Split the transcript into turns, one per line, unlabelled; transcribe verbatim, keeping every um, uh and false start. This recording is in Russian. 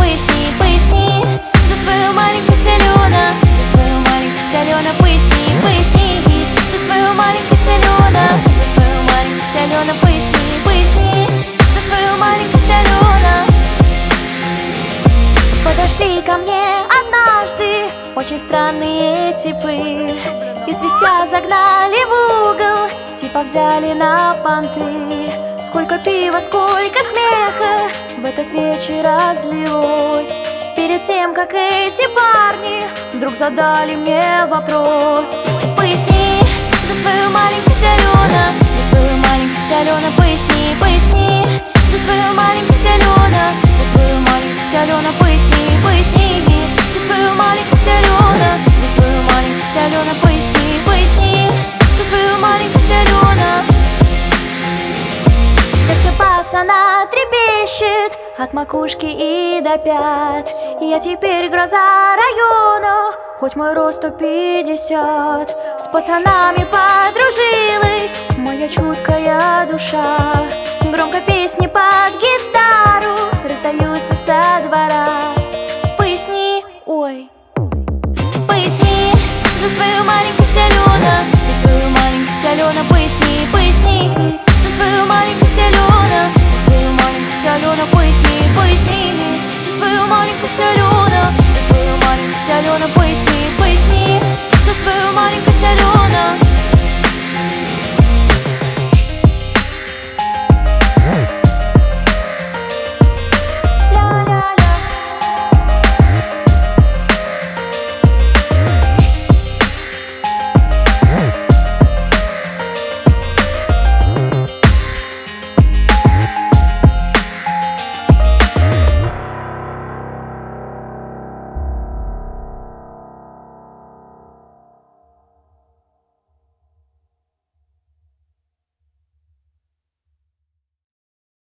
поясни, поясни за свою маленькость, Алена, за свою маленькость, Алена, поясни, поясни за свою маленькость, Алена, за свою маленькость, Алена, поясни, поясни за свою маленькость, Алена. Подошли ко мне однажды очень странные типы и свистя загнали в угол, типа взяли на понты. Сколько пива, сколько смеха в этот вечер разлилось, перед тем, как эти парни вдруг задали мне вопрос. Поясни за свою маленькость, Алена, за свою маленькость, Алена, поясни, поясни за свою маленькость, Алена, за свою маленькость, Алена, поясни, поясни за свою маленькость, Алена, за свою маленькость, Алена, поясни, поясни за свою маленькость, Алена. Сердце пацана трепещет от макушки и до пят. Я теперь гроза района, хоть мой рост сто пятьдесят. С пацанами подружилась моя чуткая душа. Громко песни под гитару раздаются со двора. Поясни, ой, поясни за свою маленькость, Алена, за свою маленькость, Алена, поясни, поясни за свою маленькость, Алена, за свою маленькость, Алена, поясни, поясни